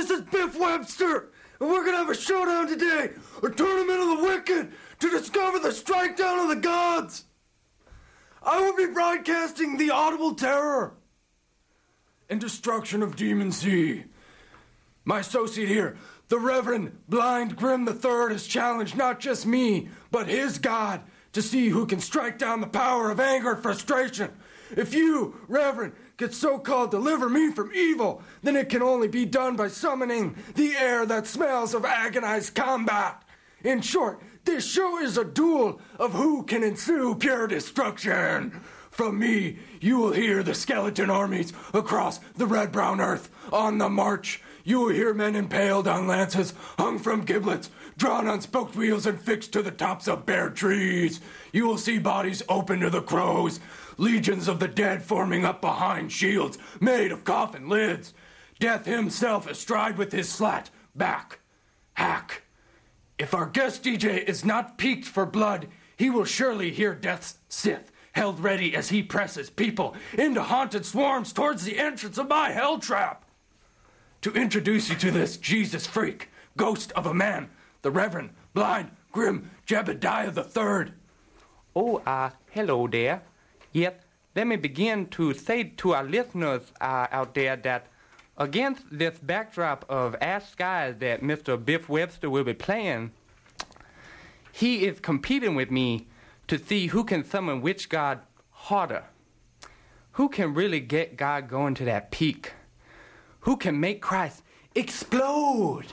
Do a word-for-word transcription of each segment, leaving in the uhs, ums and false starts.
This is Biff Webster, and we're gonna have a showdown today, a tournament of the wicked, to discover the strike down of the gods. I will be broadcasting the audible terror and destruction of Demon Sea. My associate here, the Reverend Blind Grim the Third, has challenged not just me, but his God, to see who can strike down the power of anger and frustration. If you, Reverend, could so-called deliver me from evil, then it can only be done by summoning the air that smells of agonized combat. In short, this show is a duel of who can ensue pure destruction. From me, you will hear the skeleton armies across the red-brown earth on the march. You will hear men impaled on lances, hung from giblets, drawn on spoked wheels and fixed to the tops of bare trees. You will see bodies open to the crows, legions of the dead forming up behind shields made of coffin lids. Death himself astride with his slat back hack. If our guest D J is not peaked for blood, he will surely hear Death's Sith held ready as he presses people into haunted swarms towards the entrance of my hell trap. To introduce you to this Jesus freak, ghost of a man, the Reverend Blind Grim Jebediah the Third. Oh, uh, hello there. Yet, let me begin to say to our listeners uh, out there that against this backdrop of ash skies that Mister Biff Webster will be playing, he is competing with me to see who can summon which god harder. Who can really get God going to that peak? Who can make Christ explode?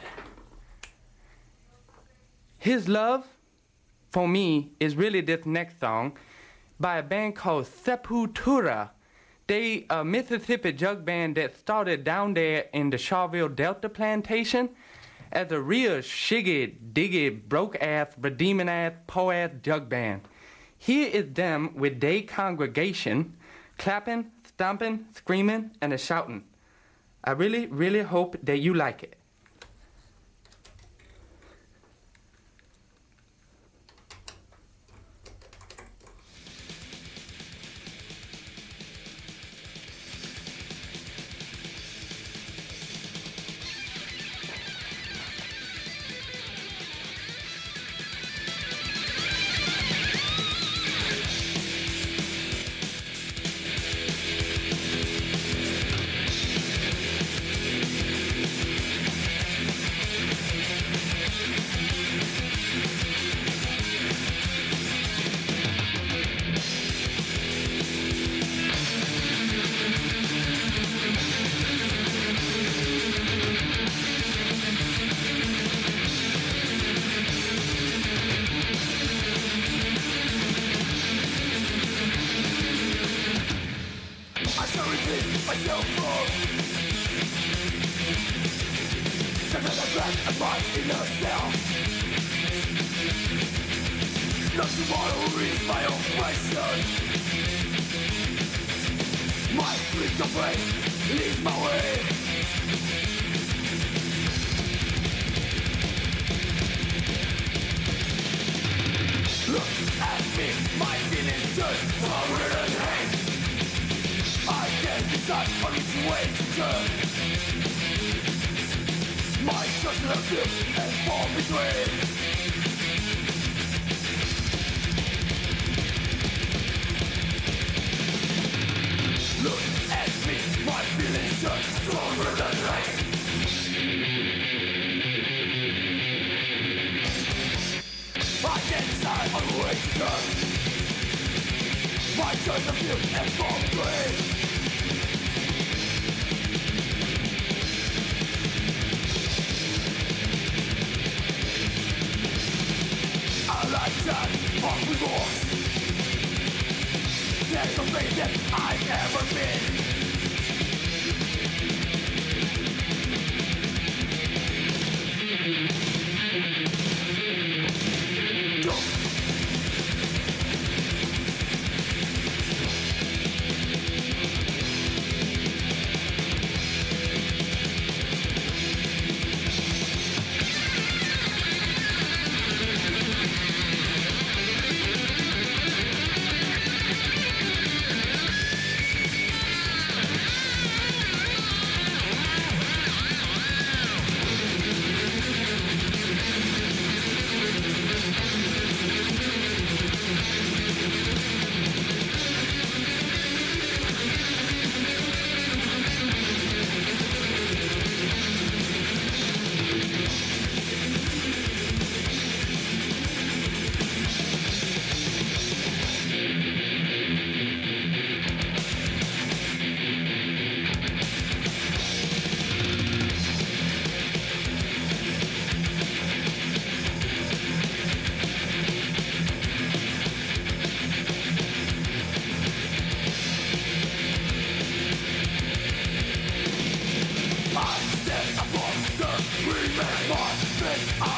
His love, for me, is really this next song by a band called Sepultura. They a Mississippi jug band that started down there in the Charville Delta plantation as a real shiggy, diggy, broke-ass, redeeming-ass, po-ass jug band. Here is them with their congregation clapping, stomping, screaming, and a shouting. I really, really hope that you like it.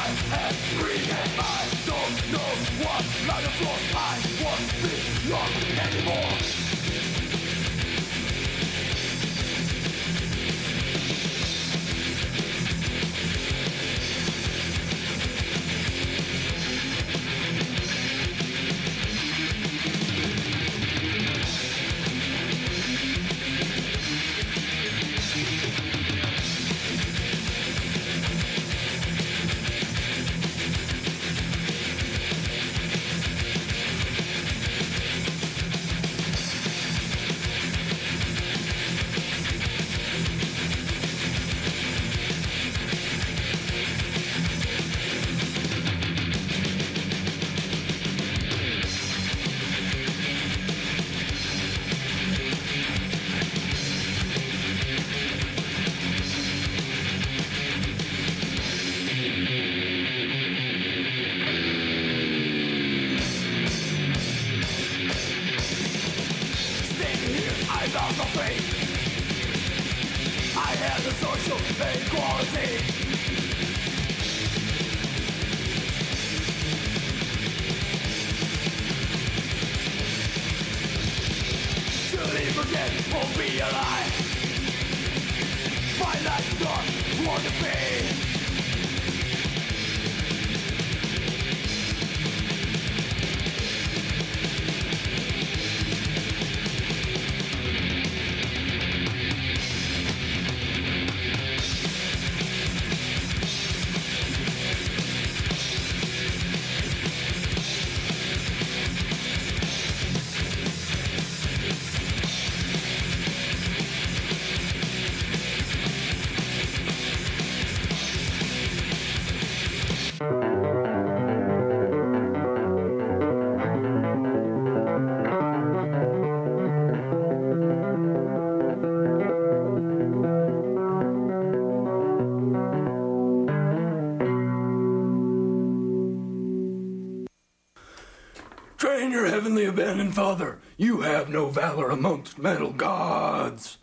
Train your heavenly abandoned father. You have no valor amongst metal gods.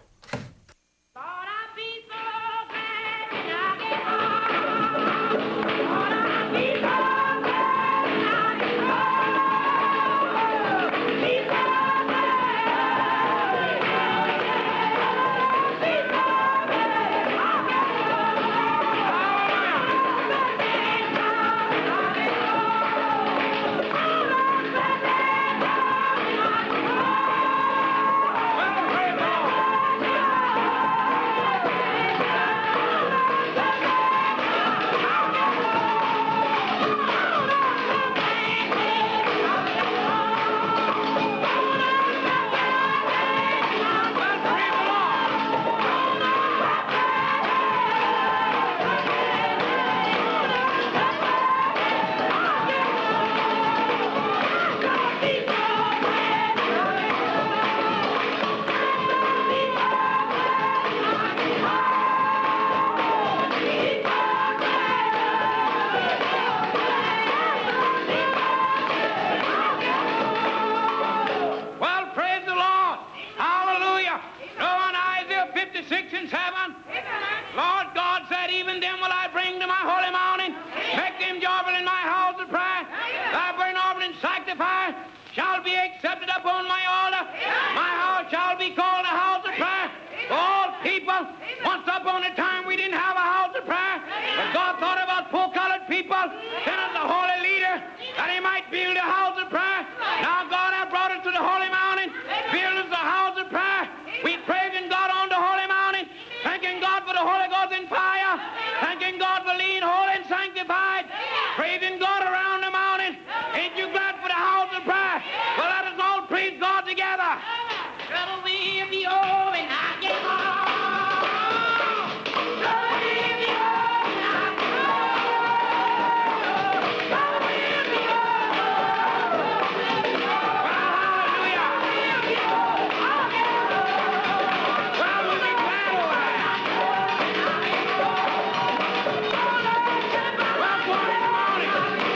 Well,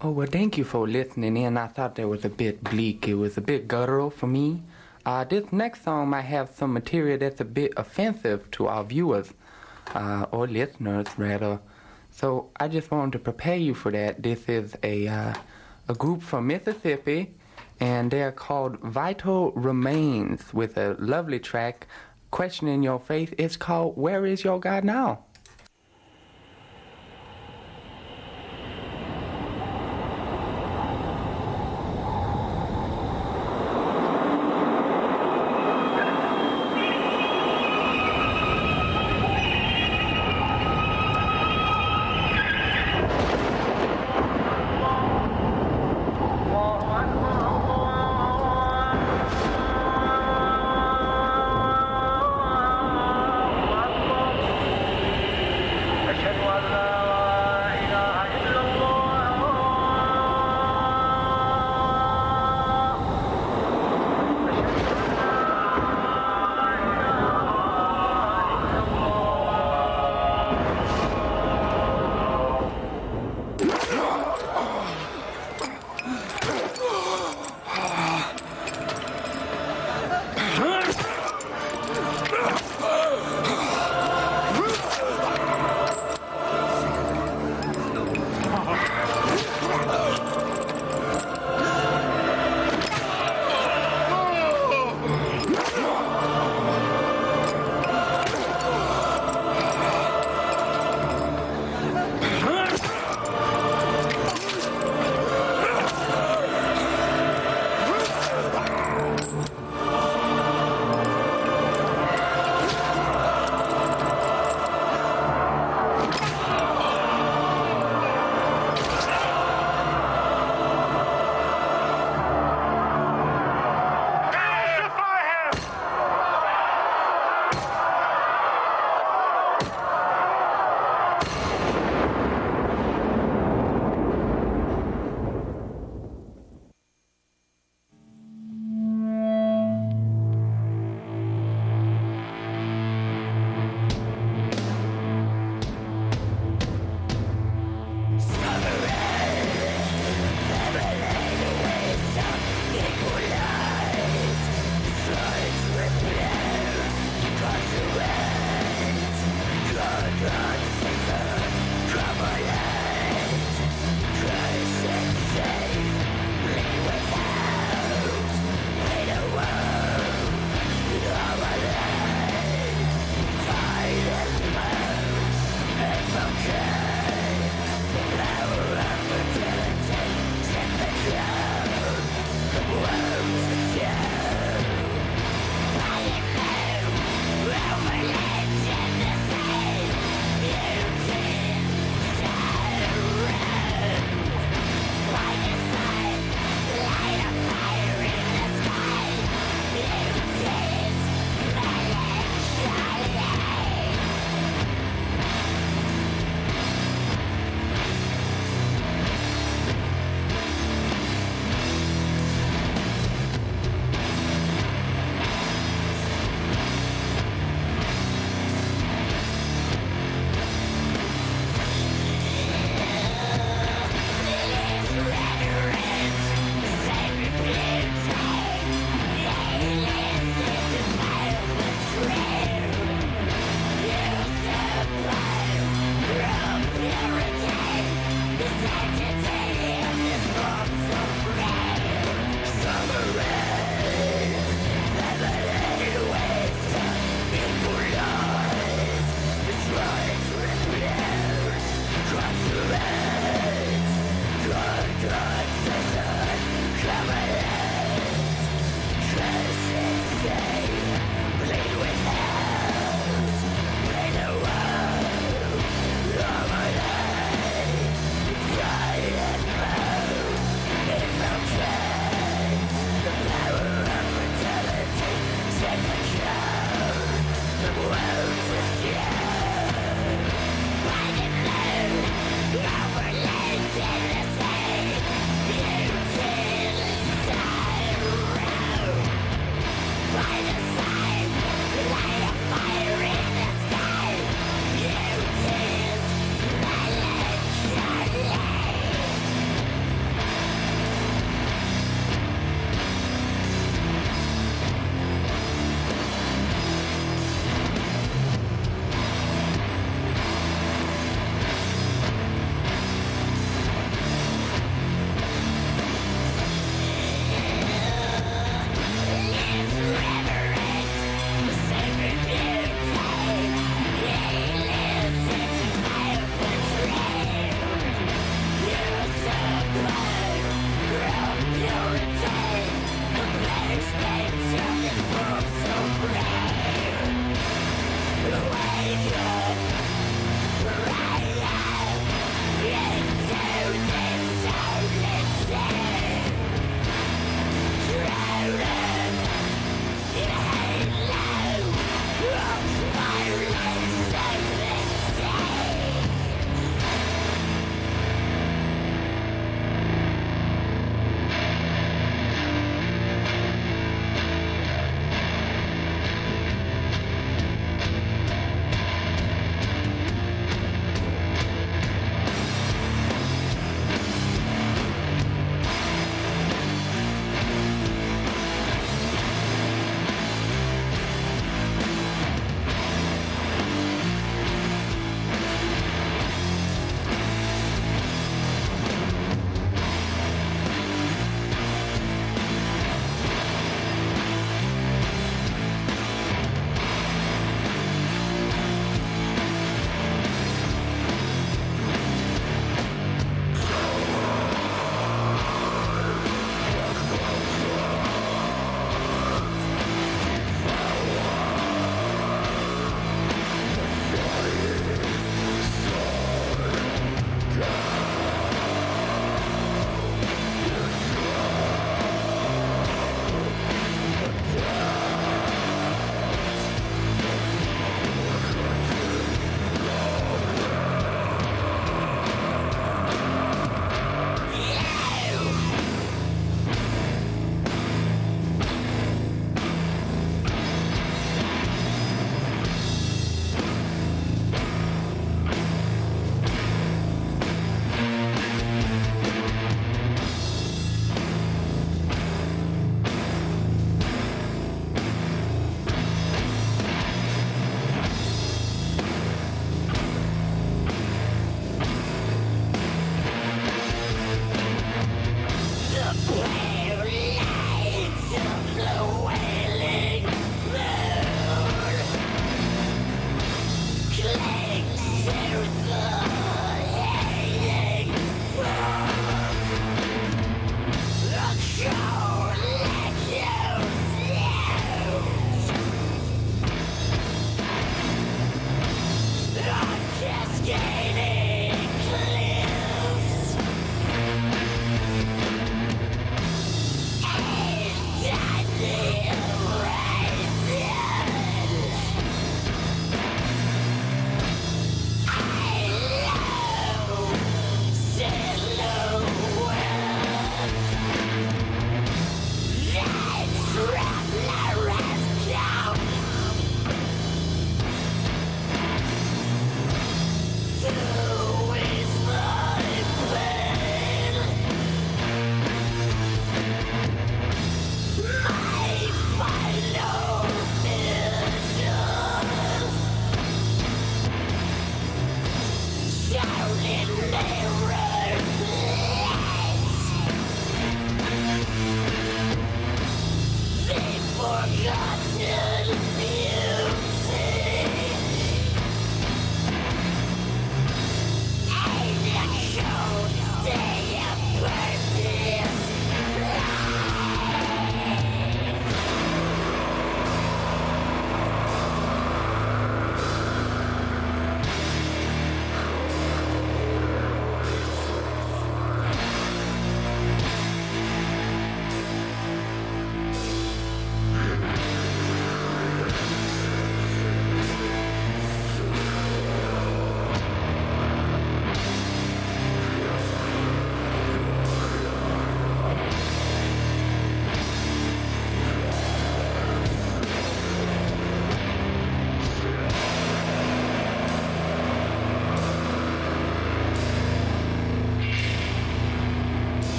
Oh, well, thank you for listening in. I thought that was a bit bleak. It was a bit guttural for me. Uh, this next song might have some material that's a bit offensive to our viewers, uh, or listeners, rather. So I just wanted to prepare you for that. This is a, uh, a group from Mississippi, and they're called Vital Remains, with a lovely track, Questioning Your Faith. It's called Where Is Your God Now?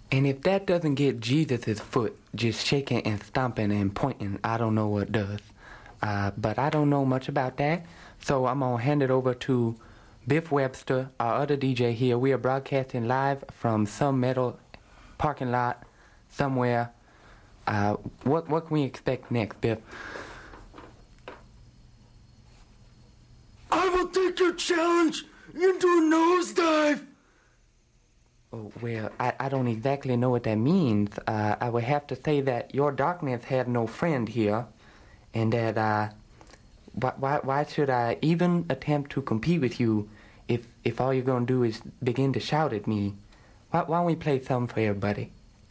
And if that doesn't get Jesus' foot just shaking and stomping and pointing, I don't know what does. Uh, but I don't know much about that, so I'm going to hand it over to Biff Webster, our other D J here. We are broadcasting live from some metal parking lot somewhere. Uh, what, what can we expect next, Biff? I will take your challenge into a nosedive. Oh, well, I, I don't exactly know what that means. Uh, I would have to say that your darkness has no friend here, and that uh, why, why, why should I even attempt to compete with you if, if all you're going to do is begin to shout at me? Why, why don't we play something for everybody?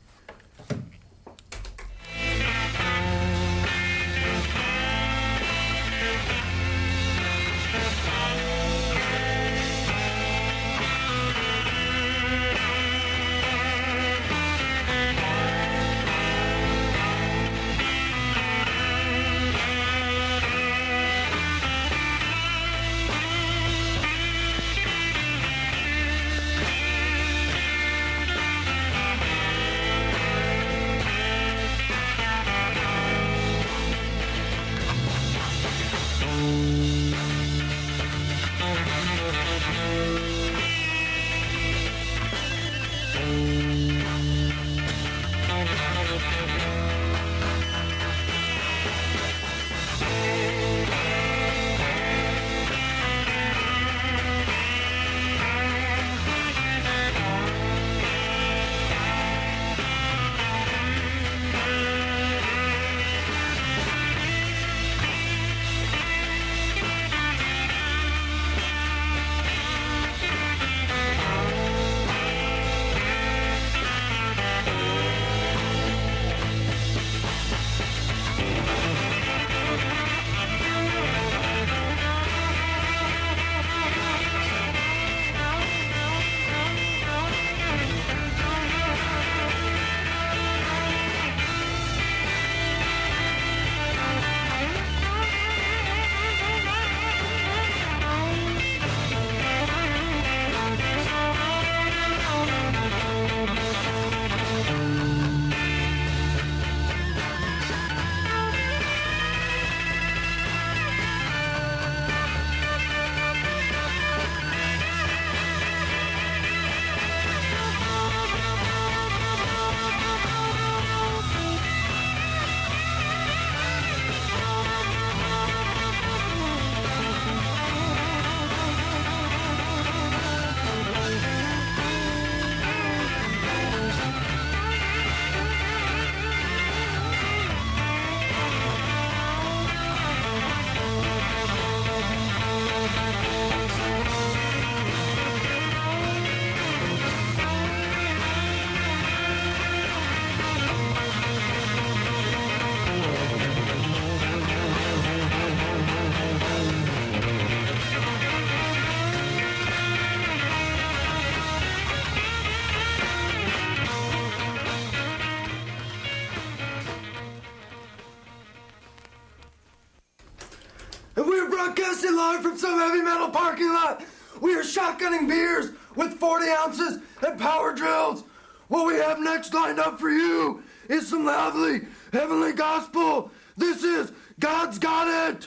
And we are broadcasting live from some heavy metal parking lot. We are shotgunning beers with forty ounces and power drills. What we have next lined up for you is some lovely heavenly gospel. This is God's Got It.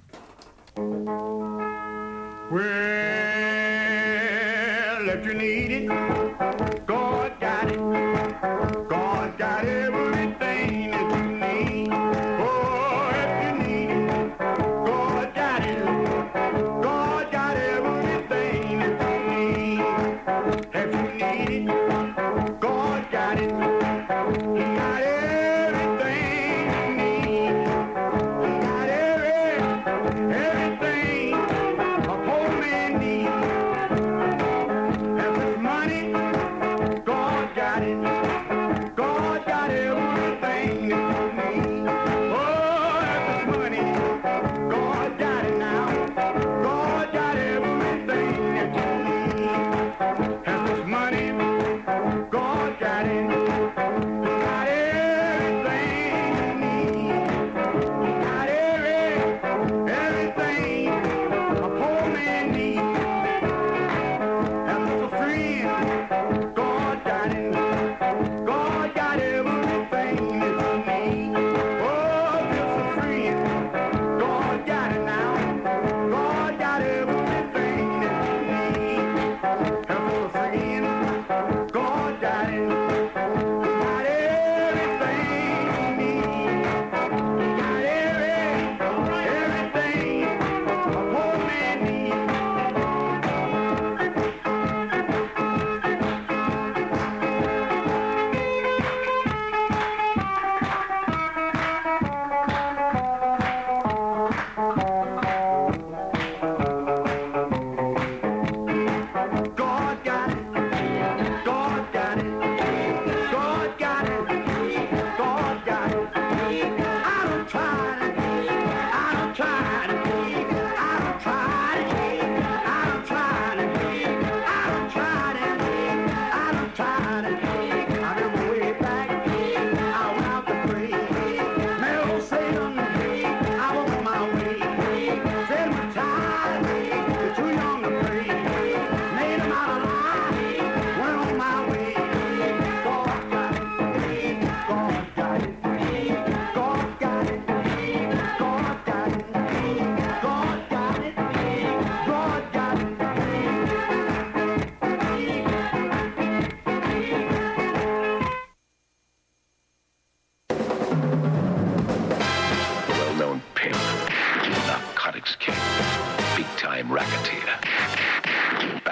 Well, if you need it, God got it. God got everything that you need. Oh, if you need it, God got it. God got everything that you need. If you need it, God got it. He got everything you need. He got every, everything a poor man needs. If it's money,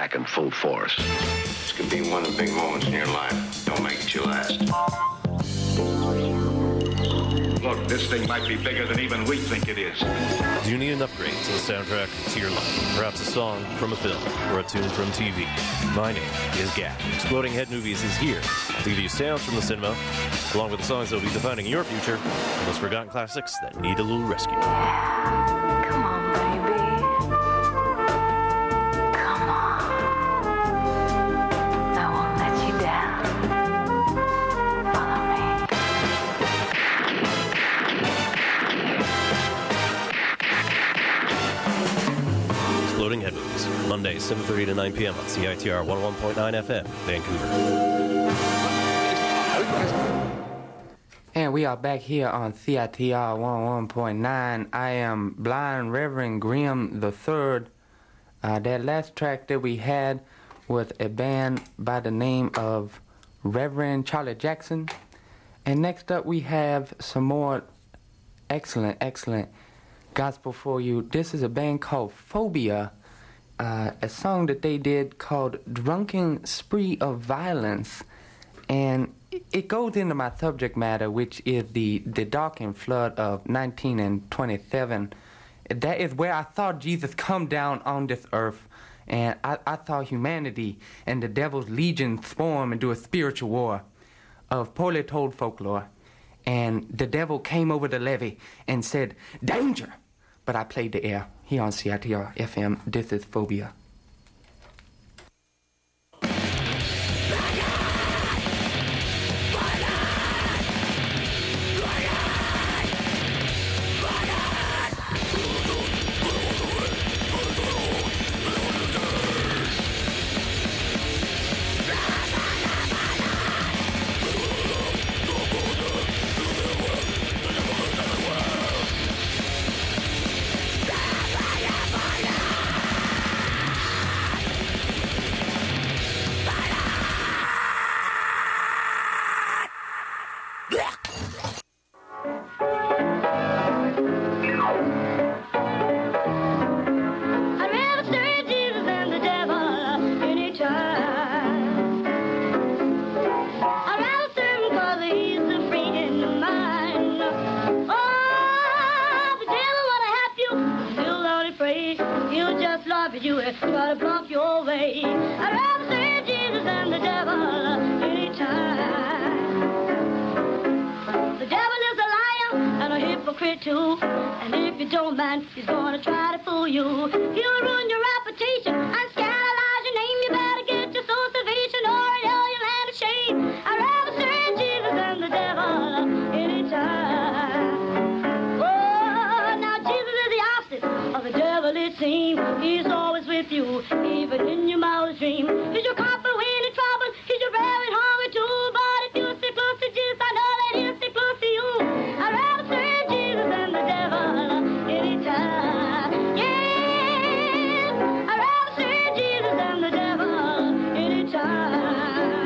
back in full force. This could be one of the big moments in your life. Don't make it your last. Look, this thing might be bigger than even we think it is. Do you need an upgrade to the soundtrack to your life? Perhaps a song from a film or a tune from T V? My name is Gap. Exploding Head Movies is here to give you sounds from the cinema, along with the songs that will be defining your future and those forgotten classics that need a little rescue. Come on, baby. Come on. I won't let you down. Follow me. Exploding Head Movies, Monday, seven thirty to nine p.m. on C I T R one oh one point nine F M, Vancouver. And we are back here on C I T R one oh one point nine. I am Blind Reverend Grimm the third. Uh, that last track that we had was a band by the name of Reverend Charlie Jackson. And next up we have some more excellent, excellent gospel for you. This is a band called Phobia, uh, a song that they did called Drunken Spree of Violence. And it goes into my subject matter, which is the, the darkened flood of nineteen and twenty-seven. That is where I saw Jesus come down on this earth, and I, I saw humanity and the devil's legion swarm into a spiritual war of poorly told folklore. And the devil came over the levee and said, "Danger!" But I played the air here on C I T R F M. This is Phobia. Try to block your way. I'd rather say Jesus than the devil anytime. The devil is a liar and a hypocrite too. And if you don't mind, he's gonna try to fool you. He'll ruin your reputation and scandalize your name. You better get your soul salvation or hell you'll land of shame. I'd rather say Jesus than the devil anytime. Oh, now Jesus is the opposite of the devil, it seems. He's always with you, even in your mildest dream. He's your comfort when in trouble. He's your very hunger too. But if you stick close to Jesus, I know that he'll stick close to you. I'd rather serve Jesus than the devil anytime. Yes, I'd rather serve Jesus than the devil anytime.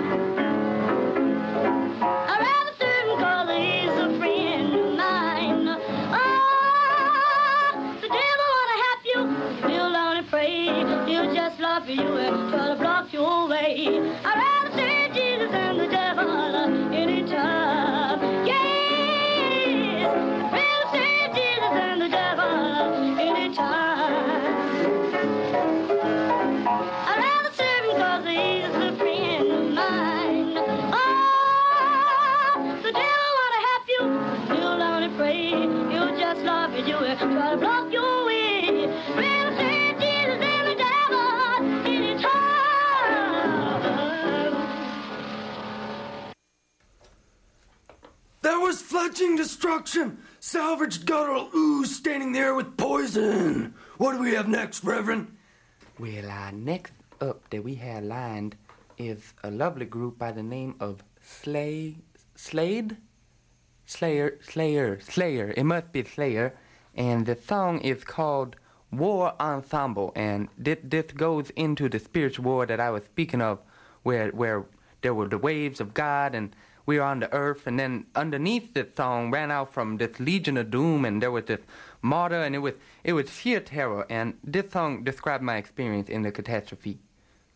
I'd rather serve him 'cause he's a friend of mine. Oh, the devil wanna help you. Kneel down and pray. He'll just love you and try to block your way. I'd rather serve Jesus than the devil anytime. Yes, I'd rather serve Jesus than the devil anytime. I'd rather serve him 'cause he's a friend of mine. Oh, the devil wanna help you. Kneel down and pray. He'll just love you and try to block your way. Rather serve Jesus than the devil anytime. That was fletching destruction. Salvaged guttural ooze standing there with poison. What do we have next, Reverend? Well, uh, next up that we have lined is a lovely group by the name of Slay... Slade? Slayer, Slayer, Slayer. It must be Slayer. And the song is called War Ensemble. And this, this goes into the spiritual war that I was speaking of, where where there were the waves of God and we were on the earth. And then underneath this song ran out from this Legion of Doom, and there was this martyr, and it was it was sheer terror. And this song described my experience in the catastrophe.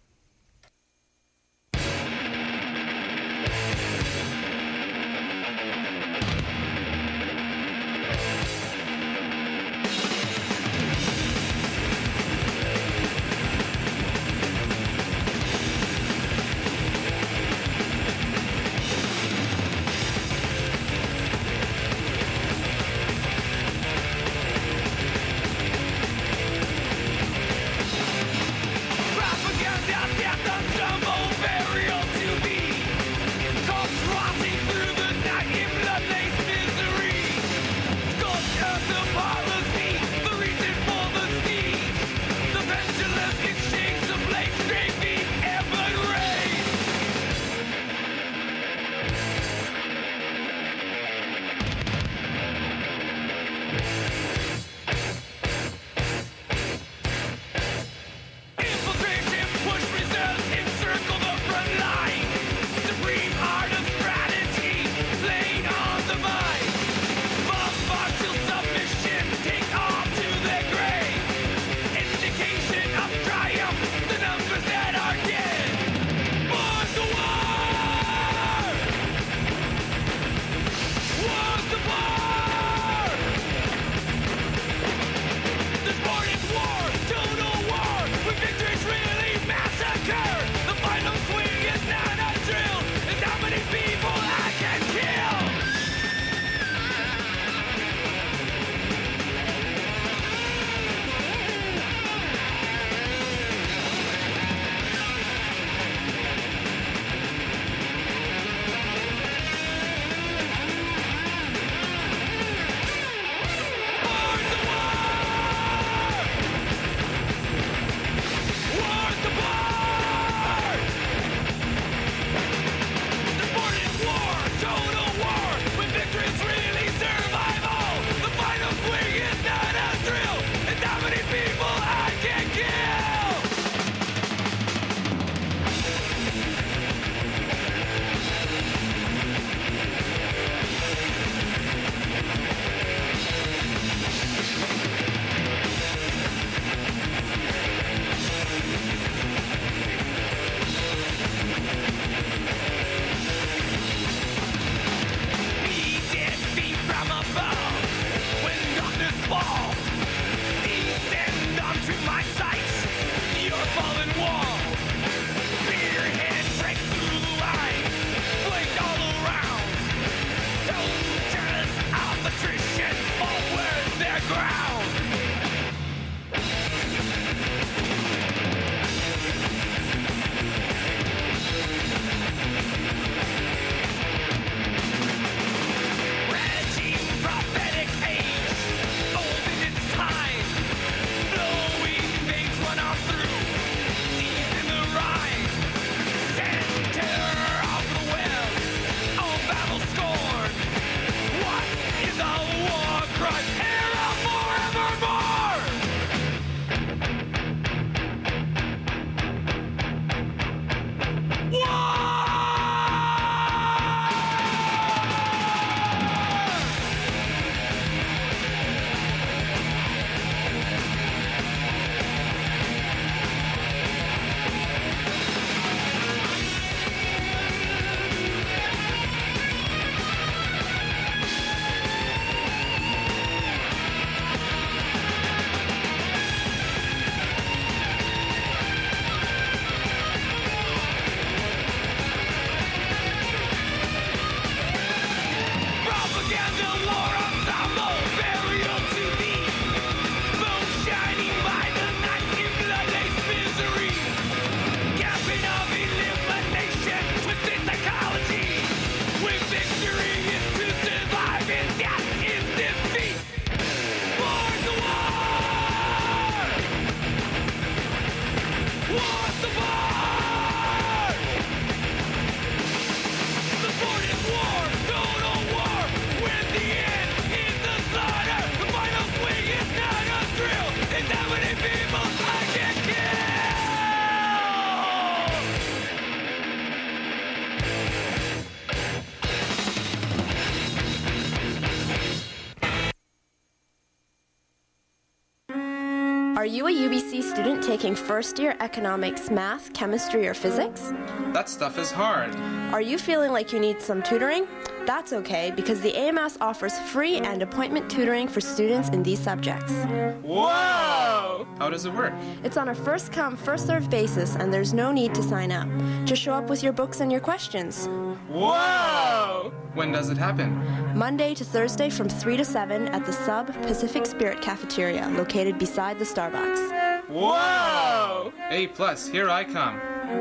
Are you a U B C student taking first year economics, math, chemistry, or physics? That stuff is hard. Are you feeling like you need some tutoring? That's okay, because the A M S offers free and appointment tutoring for students in these subjects. Whoa! How does it work? It's on a first come, first served basis, and there's no need to sign up. Just show up with your books and your questions. Whoa! When does it happen? Monday to Thursday from three to seven at the Sub Pacific Spirit Cafeteria, located beside the Starbucks. Whoa! A plus, here I come.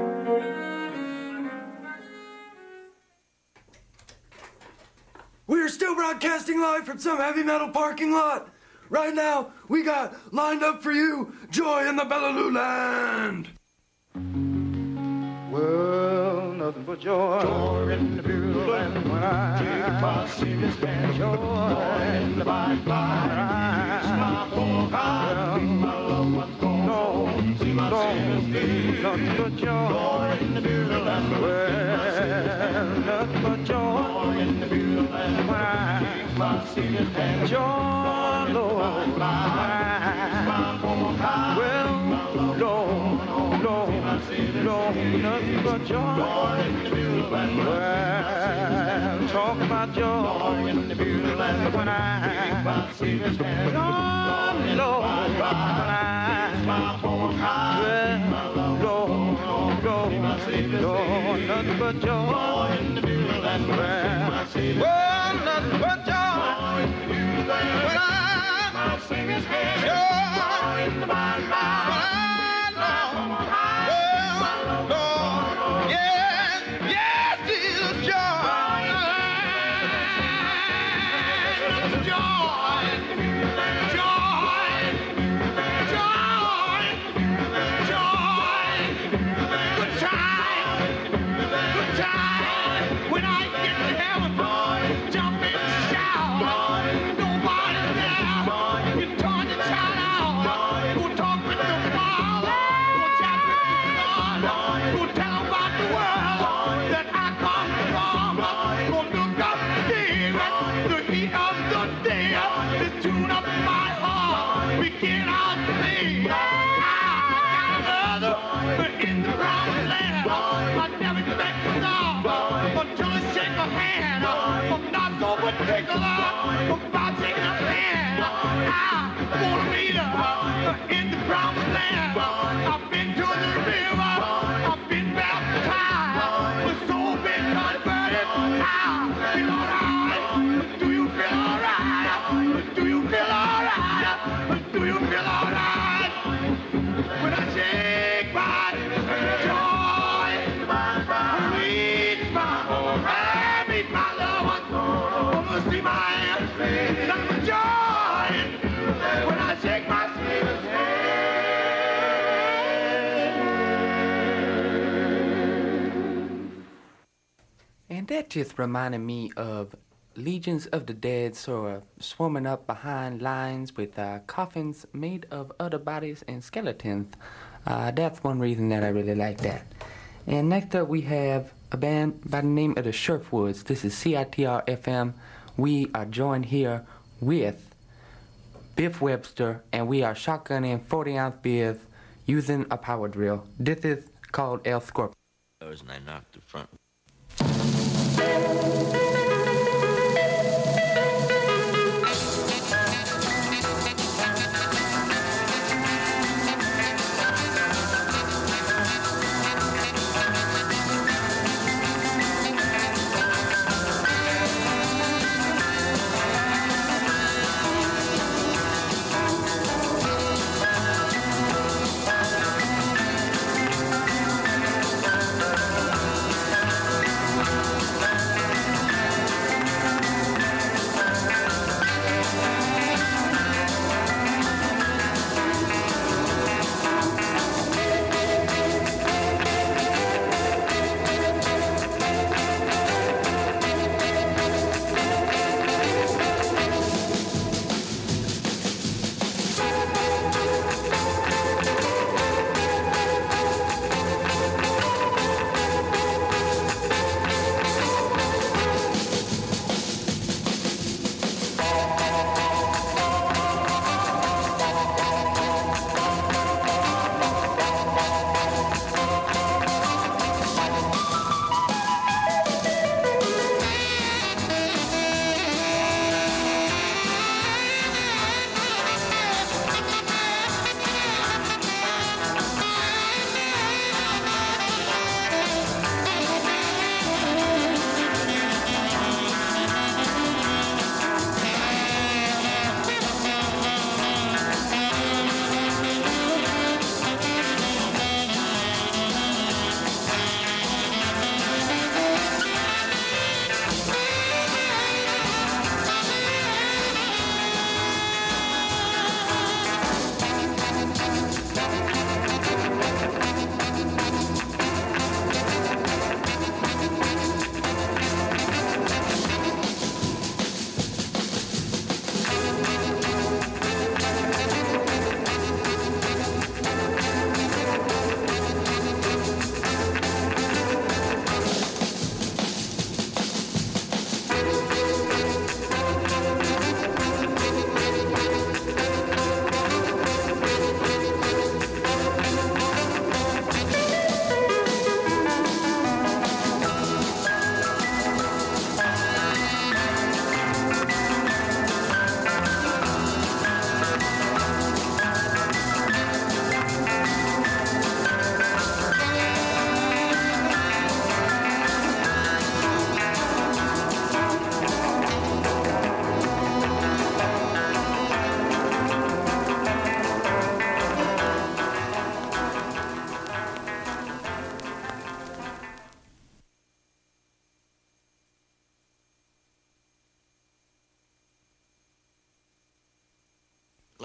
We're still broadcasting live from some heavy metal parking lot. Right now, we got lined up for you, Joy in the Bellaloo Land. Well, nothing but joy. Joy in the beautiful land when I take my serious band. Joy in the body fly. My poor heart, my loved one's gone. No, see my serious nothing but joy. Joy in the beautiful land. Well, nothing but joy in the beautiful land when I take my serious band. Joy, Lord, my poor heart. Well, Lord, Lord, Lord, nothing but joy. Joy in the beautiful land. Well, talk about joy in the beautiful land when I see this man. Lord, Lord, when I, well, Lord, Lord, Lord, nothing but joy in the beautiful land. Well, nothing but joy when I sing his hand. Joy in the beautiful take a lot about taking a hand. I wanna meet her in the promised land. I've been to the river, I've been baptized, my soul been converted. I feel alright. Do you feel alright? Do you feel alright? Do you feel alright? When I shake my joy, I reach my home, I meet my loved one. See my hands, nothing but joy when I shake my sleeveless hand. And that just reminded me of legions of the dead sort of swarming up behind lines with uh, coffins made of other bodies and skeletons. Uh, that's one reason that I really like that. And next up we have a band by the name of the Sherfwoods. This is C I T R F M. We are joined here with Biff Webster, and we are shotgunning forty ounce beers using a power drill. This is called El Scorpio. And I knocked the front.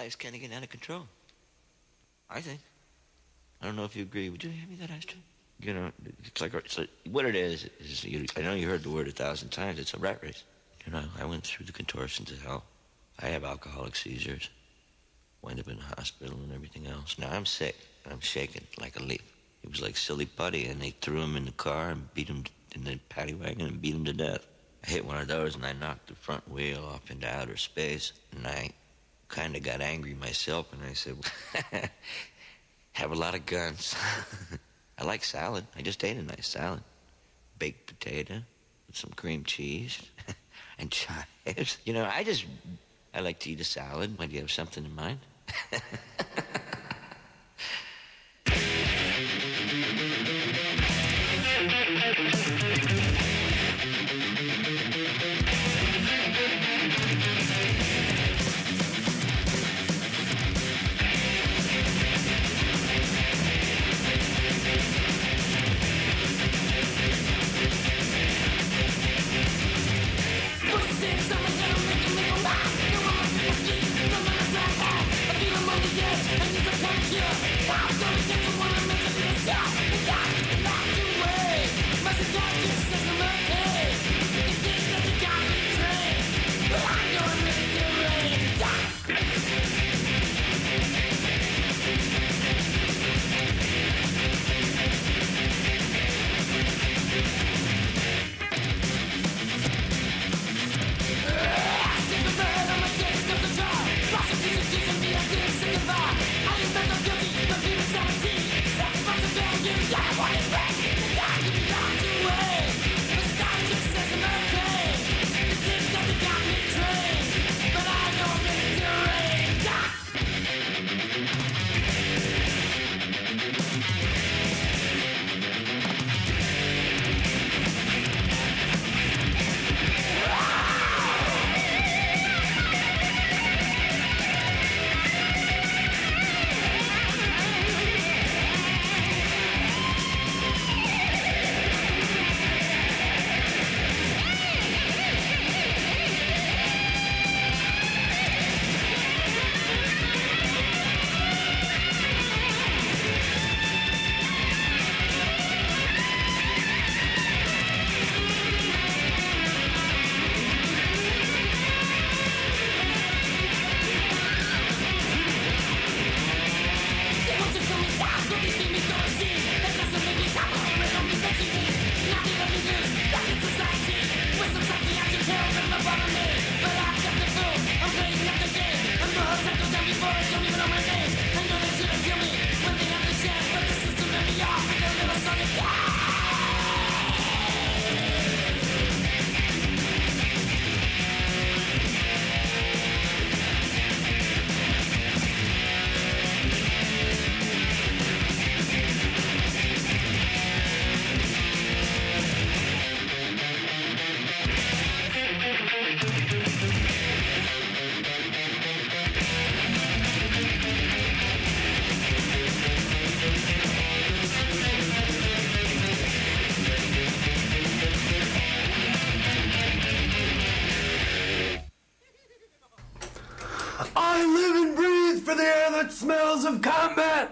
life's kind of getting out of control. I think. I don't know if you agree. Would you hand me that ashtray? You know, it's like, it's like what it is, is you, I know you heard the word a thousand times. It's a rat race. You know, I went through the contortions of hell. I have alcoholic seizures. Wind up in the hospital and everything else. Now I'm sick. I'm shaking like a leaf. He was like silly putty, and they threw him in the car and beat him in the paddy wagon and beat him to death. I hit one of those, and I knocked the front wheel off into outer space, and I kind of got angry myself, and I said, have a lot of guns. I like salad. I just ate a nice salad. Baked potato with some cream cheese and chives. You know, I just, I like to eat a salad. Why, do you have something in mind? I live and breathe for the air that smells of combat!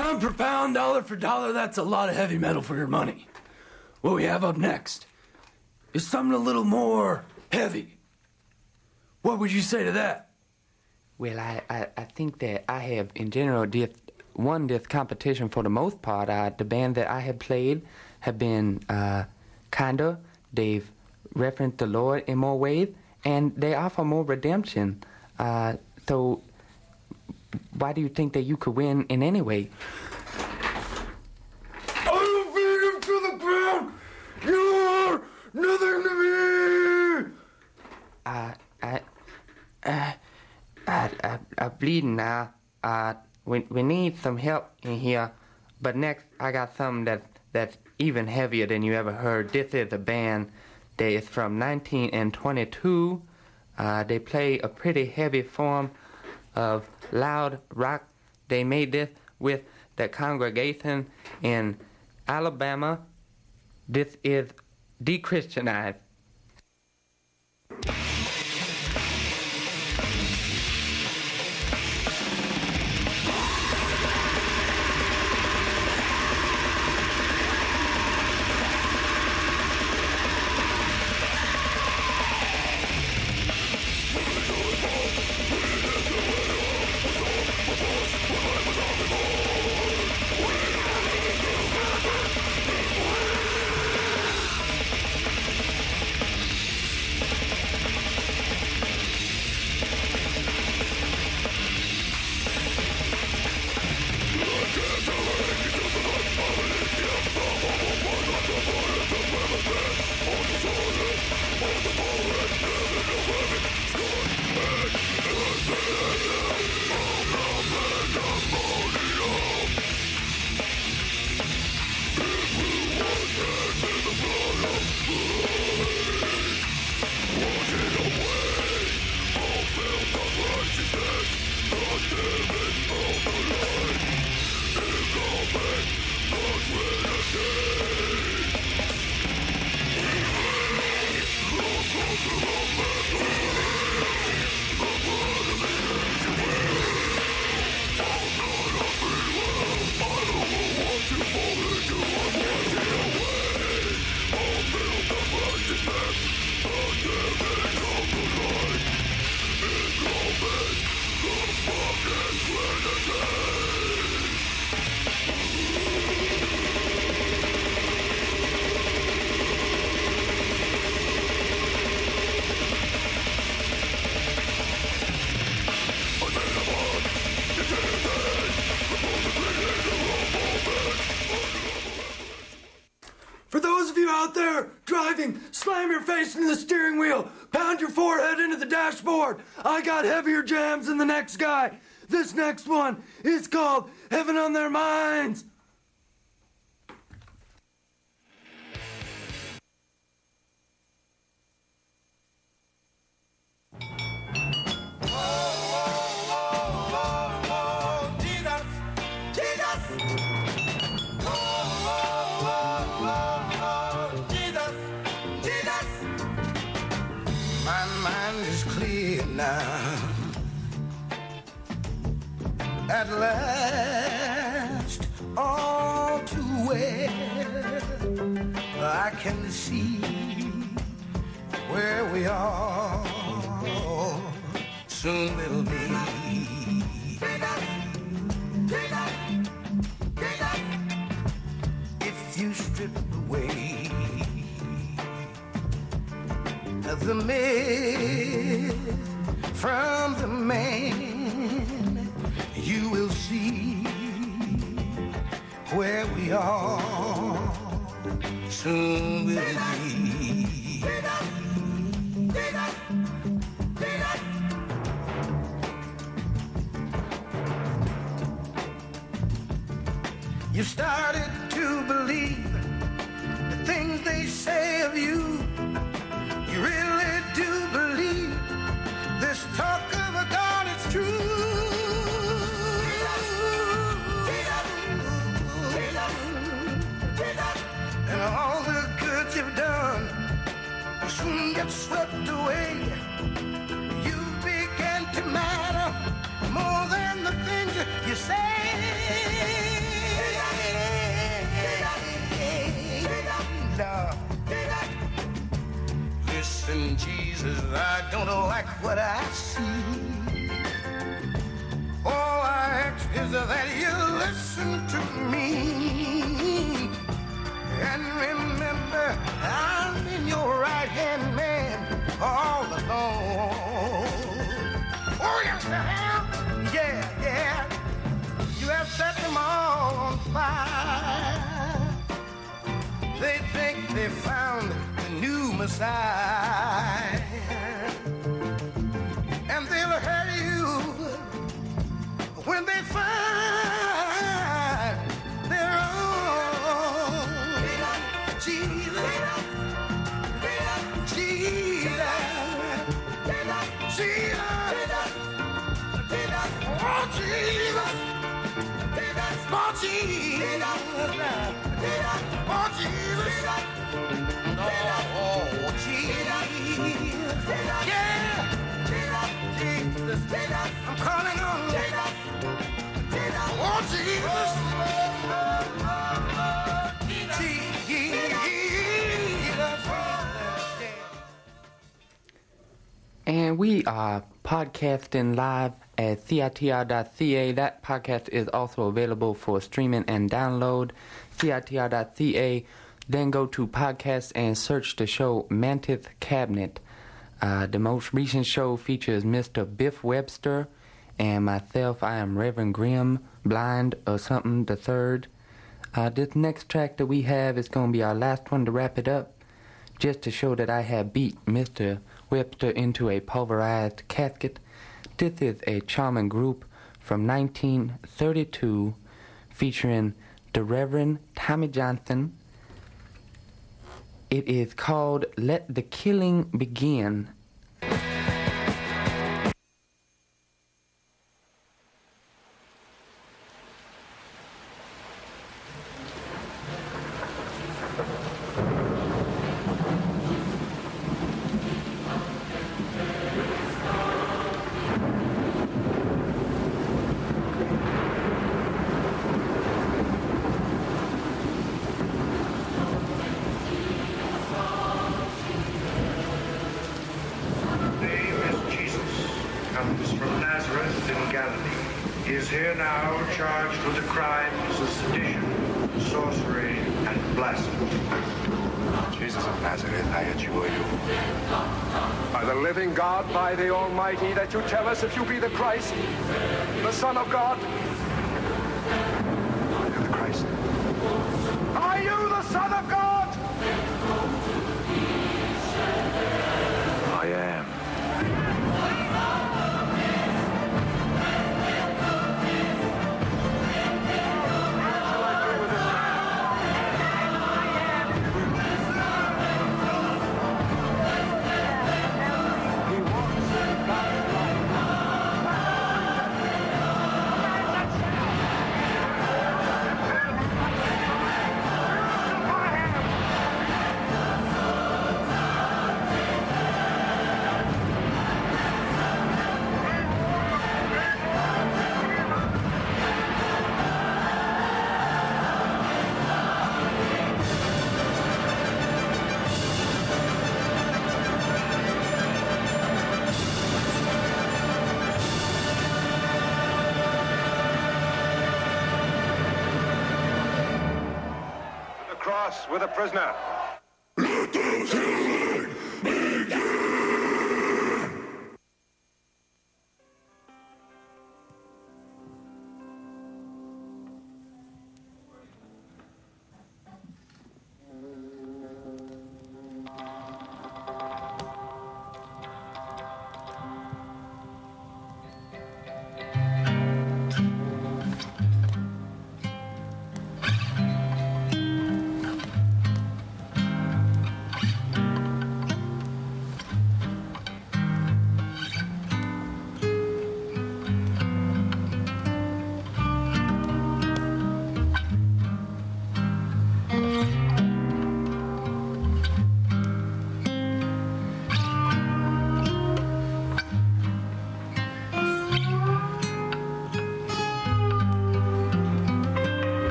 Pound for pound, dollar for dollar, that's a lot of heavy metal for your money. What we have up next is something a little more heavy. What would you say to that? Well, I, I, I think that I have, in general, this, won this competition for the most part. Uh, the band that I have played have been uh, kinder. They've referenced the Lord in more ways, and they offer more redemption. Uh, so why do you think that you could win in any way? I will beat him to the ground! You are nothing to me! Uh, I, uh, I, I, I'm bleeding now. Uh, we, we need some help in here. But next, I got something that, that's even heavier than you ever heard. This is a band that is from nineteen twenty-two. Uh, they play a pretty heavy form of loud rock. They made this with the congregation in Alabama. This is De-Christianized. For those of you out there driving, slam your face into the steering wheel, pound your forehead into the dashboard. I got heavier jams than the next guy. This next one is called Heaven on Their Minds. At last, all too well, I can see where we are soon will be. If you strip away the myth from the man, you will see where we are soon will be. You started to believe the things they say of you. You really do believe this talk of a God is true. And all the good you've done will soon get swept away. You began to matter more than the things you say. now. Listen, Jesus, I don't like what I see. All I ask is that you listen to me. And remember, I'm in your right hand, man, all alone. Oh, yes, I am. Yeah, yeah. You have set them all on fire. They think they found a new Messiah. And they'll hurt you when they find their own. Jesus, Jesus, Jesus, oh Jesus, oh Jesus, oh Jesus, oh Jesus, yeah, Jesus, I'm calling on oh Jesus, And we are podcasting live at C I T R dot C A. That podcast is also available for streaming and download. C I T R dot C A. Then go to podcasts and search the show Mantis Cabinet. Uh, the most recent show features Mister Biff Webster and myself. I am Reverend Grimm, blind or something, the third. Uh, this next track that we have is going to be our last one to wrap it up, just to show that I have beat Mister Webster into a pulverized casket. This is a charming group from nineteen thirty-two featuring the Reverend Tommy Johnson. It is called Let the Killing Begin. By the Almighty, that you tell us if you be the Christ, the Son of God. Are you the Christ? Are you the Son of God? I am. With a prisoner. Let the killing